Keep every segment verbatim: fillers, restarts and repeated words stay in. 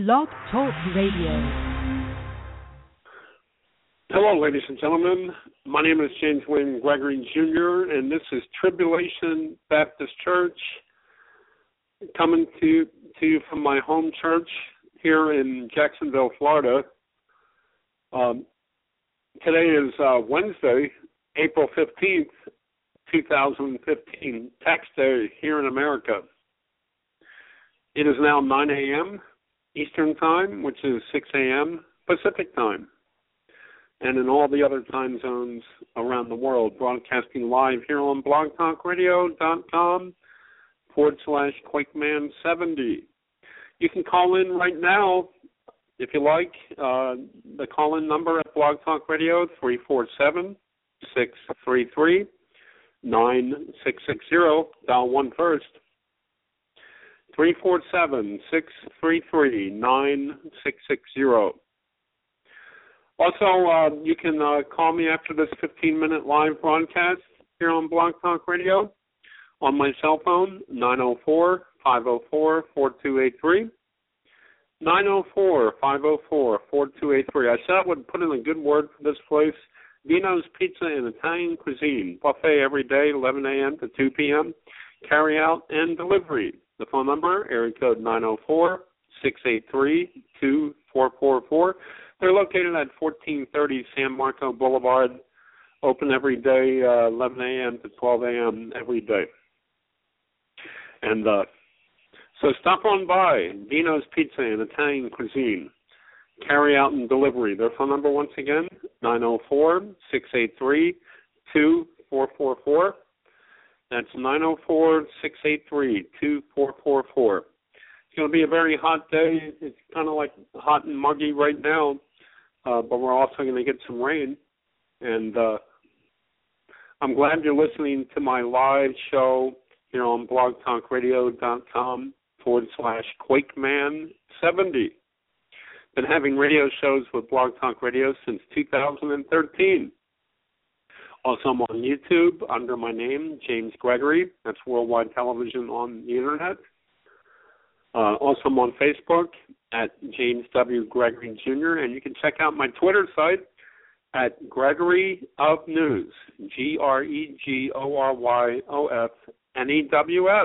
Blog Talk Radio. Hello, ladies and gentlemen. My name is James Wayne Gregory Junior, and this is Tribulation Baptist Church, coming to, to you from my home church here in Jacksonville, Florida. Um, today is uh, Wednesday, April fifteenth, two thousand fifteen, Tax Day here in America. It is now nine a.m. Eastern Time, which is six a.m. Pacific Time, and in all the other time zones around the world, broadcasting live here on blogtalkradio.com forward slash Quakeman70. You can call in right now, if you like. Uh, the call-in number at Blog Talk Radio, three four seven, six three three, nine six six zero. Dial one first. three four seven, six three three, nine six six zero. Also, uh, you can uh, call me after this fifteen-minute live broadcast here on Blog Talk Radio on my cell phone, nine oh four, five oh four, four two eight three, nine oh four, five oh four, four two eight three. I said I would put in a good word for this place, Vino's Pizza and Italian Cuisine, buffet every day, eleven a.m. to two p.m., carry out and delivery. The phone number, area code nine oh four, six eight three, two four four four. They're located at fourteen thirty San Marco Boulevard, open every day, uh, eleven a.m. to twelve a.m. every day. And uh, so stop on by, Vino's Pizza and Italian Cuisine, carry out and delivery. Their phone number, once again, nine oh four, six eight three, two four four four. That's nine oh four, six eight three, two four four four. It's going to be a very hot day. It's kind of like hot and muggy right now, uh, but we're also going to get some rain. And uh, I'm glad you're listening to my live show here on blogtalkradio.com forward slash Quakeman70. Been having radio shows with Blog Talk Radio since two thousand thirteen. Also, I'm on YouTube under my name, James Gregory. That's worldwide television on the Internet. Uh, also, I'm on Facebook at James W. Gregory Junior, and you can check out my Twitter site at Gregory of News, G R E G O R Y O F N E W S.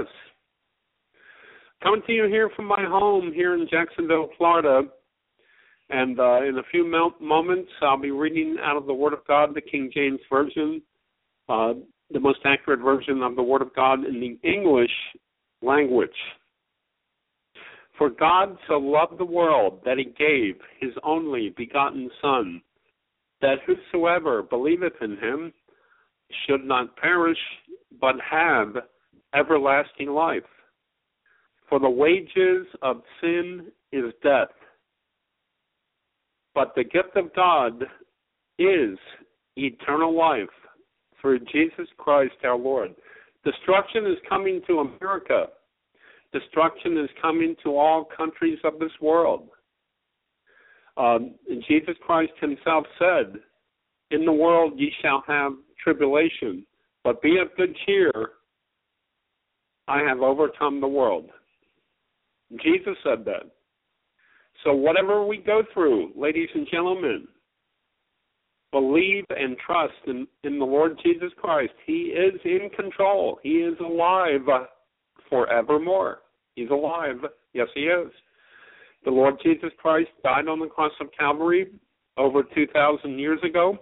Coming to you here from my home here in Jacksonville, Florida. And uh, in a few mo- moments, I'll be reading out of the Word of God, the King James Version, uh, the most accurate version of the Word of God in the English language. For God so loved the world that he gave his only begotten Son, that whosoever believeth in him should not perish, but have everlasting life. For the wages of sin is death, but the gift of God is eternal life through Jesus Christ our Lord. Destruction is coming to America. Destruction is coming to all countries of this world. Um, and Jesus Christ himself said, in the world ye shall have tribulation, but be of good cheer, I have overcome the world. Jesus said that. So whatever we go through, ladies and gentlemen, believe and trust in, in the Lord Jesus Christ. He is in control. He is alive forevermore. He's alive. Yes, he is. The Lord Jesus Christ died on the cross of Calvary over two thousand years ago.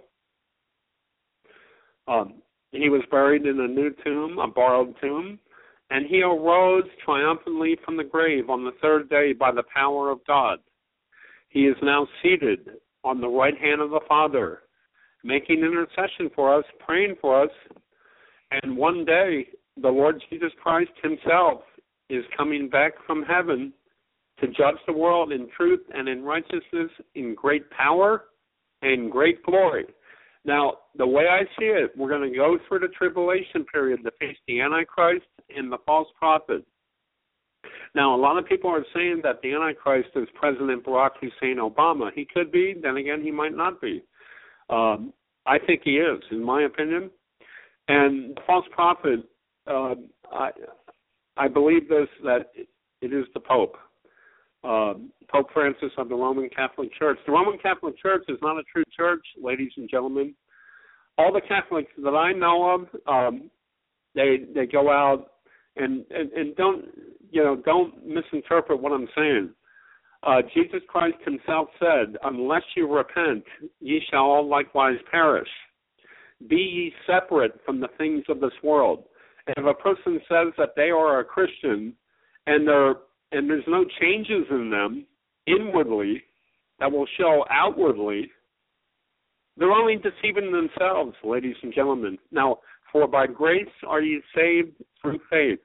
Um, he was buried in a new tomb, a borrowed tomb, and he arose triumphantly from the grave on the third day by the power of God. He is now seated on the right hand of the Father, making intercession for us, praying for us, and one day the Lord Jesus Christ himself is coming back from heaven to judge the world in truth and in righteousness, in great power and great glory. Now, the way I see it, we're going to go through the tribulation period to face the Antichrist and the false prophet. Now, a lot of people are saying that the Antichrist is President Barack Hussein Obama. He could be, then again, he might not be. Um, I think he is, in my opinion. And the false prophet, uh, I, I believe this, that it is the Pope. uh, Pope Francis of the Roman Catholic Church. The Roman Catholic Church is not a true church, ladies and gentlemen. All the Catholics that I know of, um, they they go out and, and, and don't, you know, don't misinterpret what I'm saying. Uh, Jesus Christ himself said, unless you repent, ye shall all likewise perish. Be ye separate from the things of this world. And if a person says that they are a Christian and they're and there's no changes in them inwardly that will show outwardly, they're only deceiving themselves, ladies and gentlemen. Now, for by grace are ye saved through faith,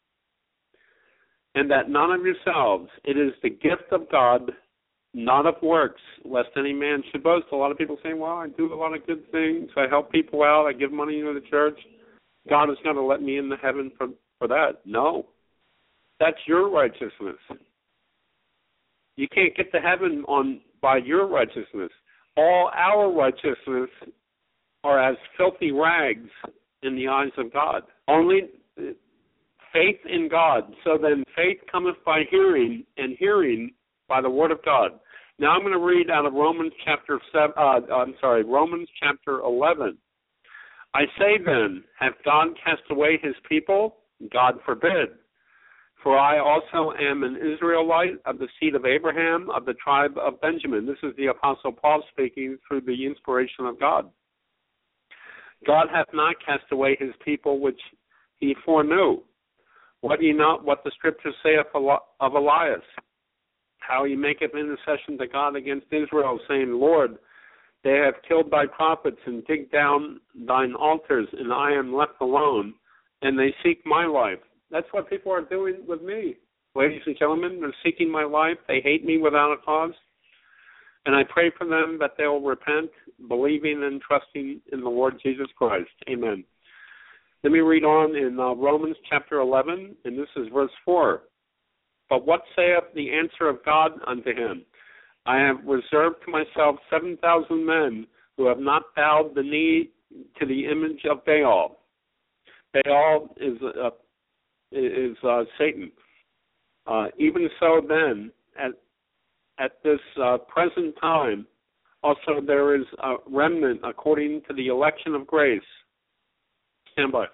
and that none of yourselves, it is the gift of God, not of works, lest any man should boast. A lot of people say, well, I do a lot of good things. I help people out. I give money to the church. God is going to let me into heaven for, for that. No. That's your righteousness. You can't get to heaven on by your righteousness. All our righteousness are as filthy rags in the eyes of God. Only faith in God. So then faith cometh by hearing, and hearing by the word of God. Now I'm going to read out of Romans chapter seven. Uh, I'm sorry, Romans chapter eleven. I say then, hath God cast away his people? God forbid. For I also am an Israelite of the seed of Abraham, of the tribe of Benjamin. This is the Apostle Paul speaking through the inspiration of God. God hath not cast away his people which he foreknew. What ye not what the Scripture saith of Elias, how he maketh intercession to God against Israel, saying, Lord, they have killed thy prophets and digged down thine altars, and I am left alone, and they seek my life. That's what people are doing with me. Ladies and gentlemen, they're seeking my life. They hate me without a cause. And I pray for them that they will repent, believing and trusting in the Lord Jesus Christ. Amen. Let me read on in uh, Romans chapter eleven, and this is verse four. But what saith the answer of God unto him? I have reserved to myself seven thousand men who have not bowed the knee to the image of Baal. Baal is uh, is uh, Satan. Uh, even so, then, at at this uh, present time, also there is a remnant according to the election of grace. Stand by.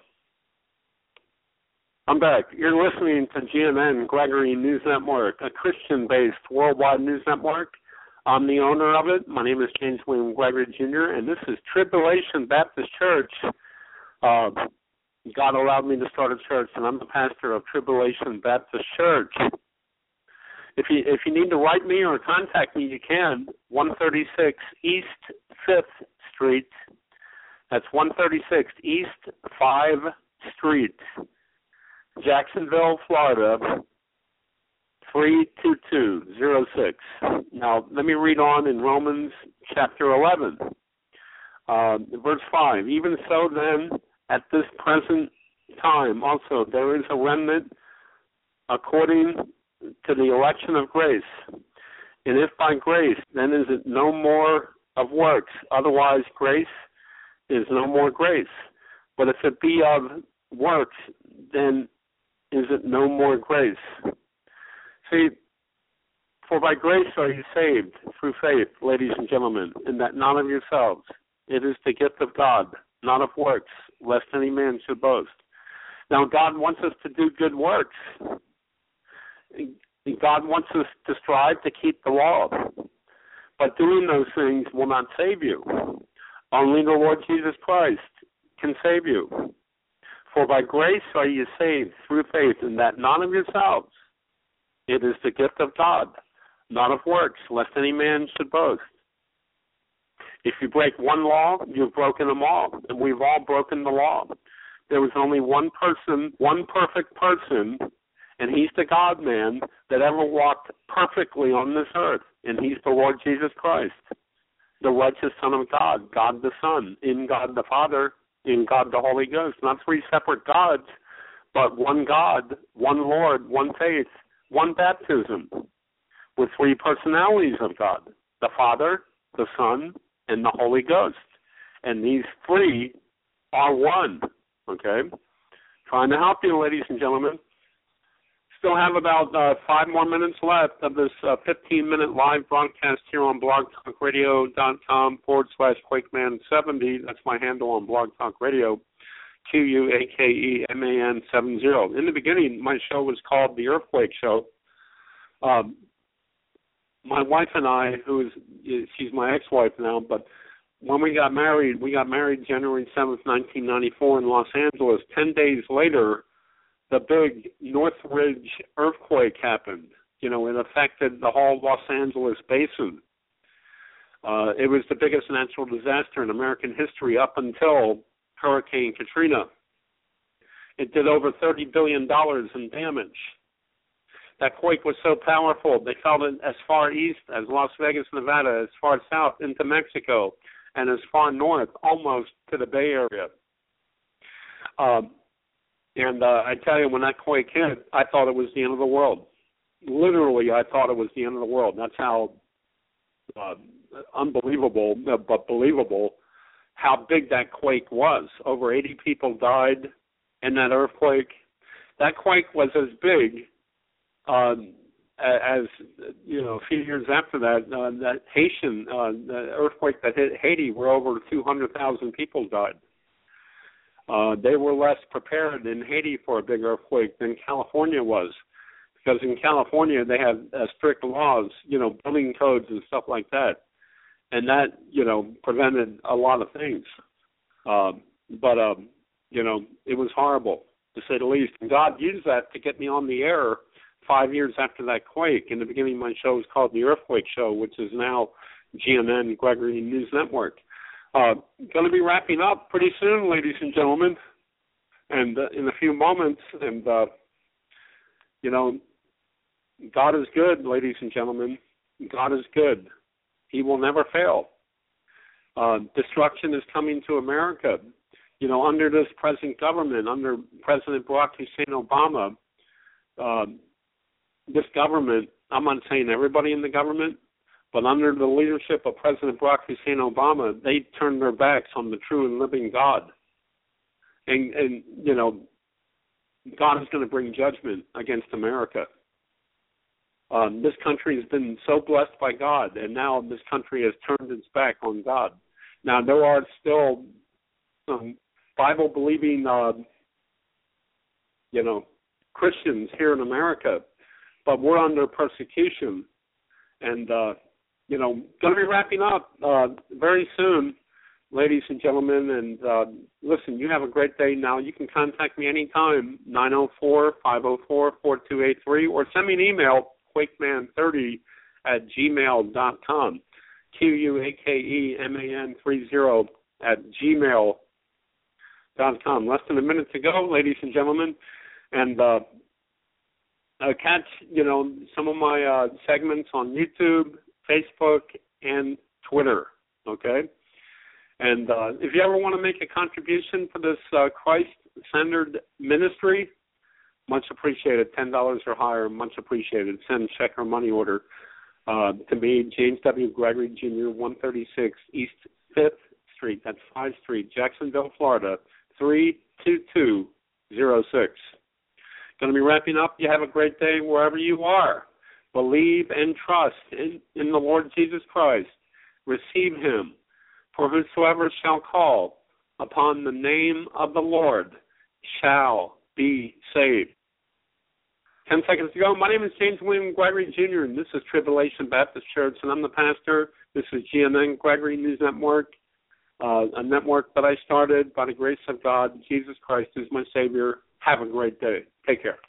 I'm back. You're listening to G N N, Gregory News Network, a Christian-based worldwide news network. I'm the owner of it. My name is James William Gregory Junior, and this is Tribulation Baptist Church. Uh, God allowed me to start a church, and I'm the pastor of Tribulation Baptist Church. If you if you need to write me or contact me, you can. one thirty-six East fifth Street. That's one thirty-six East fifth Street, Jacksonville, Florida, three two two zero six. Now, let me read on in Romans chapter eleven, uh, verse five. Even so, then, at this present time also there is a remnant according to the election of grace. And if by grace, then is it no more of works. Otherwise, grace is no more grace. But if it be of works, then is it no more grace. See, for by grace are you saved through faith, ladies and gentlemen, and that not of yourselves. It is the gift of God, not of works, lest any man should boast. Now, God wants us to do good works. God wants us to strive to keep the law. But doing those things will not save you. Only the Lord Jesus Christ can save you. For by grace are you saved through faith, and that not of yourselves. It is the gift of God, not of works, lest any man should boast. If you break one law, you've broken them all, and we've all broken the law. There was only one person, one perfect person, and he's the God-man that ever walked perfectly on this earth, and he's the Lord Jesus Christ, the righteous Son of God, God the Son, in God the Father, in God the Holy Ghost. Not three separate gods, but one God, one Lord, one faith, one baptism, with three personalities of God, the Father, the Son, and the Holy Ghost. And these three are one, okay? Trying to help you, ladies and gentlemen. still have about uh, five more minutes left of this uh, fifteen-minute live broadcast here on blogtalkradio.com forward slash Quakeman70. That's my handle on Blog Talk Radio, Q U A K E M A N seventy. In the beginning, my show was called The Earthquake Show. Um, my wife and I, who is, she's my ex-wife now, but when we got married, we got married January seventh, nineteen ninety-four in Los Angeles. Ten days later, the big Northridge earthquake happened. You know, it affected the whole Los Angeles basin. Uh, it was the biggest natural disaster in American history up until Hurricane Katrina. It did over thirty billion dollars in damage. That quake was so powerful, they felt it as far east as Las Vegas, Nevada, as far south into Mexico, and as far north almost to the Bay Area. Um, And uh, I tell you, when that quake hit, I thought it was the end of the world. Literally, I thought it was the end of the world. That's how uh, unbelievable, uh, but believable, how big that quake was. Over eighty people died in that earthquake. That quake was as big um, as, you know, a few years after that, uh, that Haitian uh, the earthquake that hit Haiti, where over two hundred thousand people died. Uh, they were less prepared in Haiti for a big earthquake than California was, because in California they have uh, strict laws, you know, building codes and stuff like that, and that, you know, prevented a lot of things. Uh, but, um, you know, it was horrible, to say the least. And God used that to get me on the air five years after that quake. In the beginning, my show was called The Earthquake Show, which is now G M N Gregory News Network. Uh, going to be wrapping up pretty soon, ladies and gentlemen, and uh, in a few moments. And, uh, you know, God is good, ladies and gentlemen. God is good. He will never fail. Uh, destruction is coming to America. You know, under this present government, under President Barack Hussein Obama, uh, this government, I'm not saying everybody in the government, but under the leadership of President Barack Hussein Obama, they turned their backs on the true and living God. And, and you know, God is going to bring judgment against America. Um, this country has been so blessed by God, and now this country has turned its back on God. Now, there are still some Bible-believing, uh, you know, Christians here in America, but we're under persecution. And, uh, you know, going to be wrapping up uh, very soon, ladies and gentlemen. And uh, listen, you have a great day now. You can contact me anytime, nine oh four, five oh four, four two eight three, or send me an email, quakeman thirty at gmail dot com, Q U A K E M A N thirty at gmail dot com. Less than a minute to go, ladies and gentlemen. And uh, uh, catch, you know, some of my uh, segments on YouTube, Facebook, and Twitter, okay? And uh, if you ever want to make a contribution for this uh, Christ-centered ministry, much appreciated, ten dollars or higher, much appreciated. Send check or money order uh, to me, James W. Gregory, Junior, one thirty-six East fifth Street, that's Five Street, Jacksonville, Florida, three two two zero six. Going to be wrapping up. You have a great day wherever you are. Believe and trust in, in the Lord Jesus Christ. Receive him. For whosoever shall call upon the name of the Lord shall be saved. Ten seconds to go. My name is James William Gregory, Junior, and this is Tribulation Baptist Church, and I'm the pastor. This is G M N Gregory News Network, uh, a network that I started by the grace of God. Jesus Christ is my Savior. Have a great day. Take care.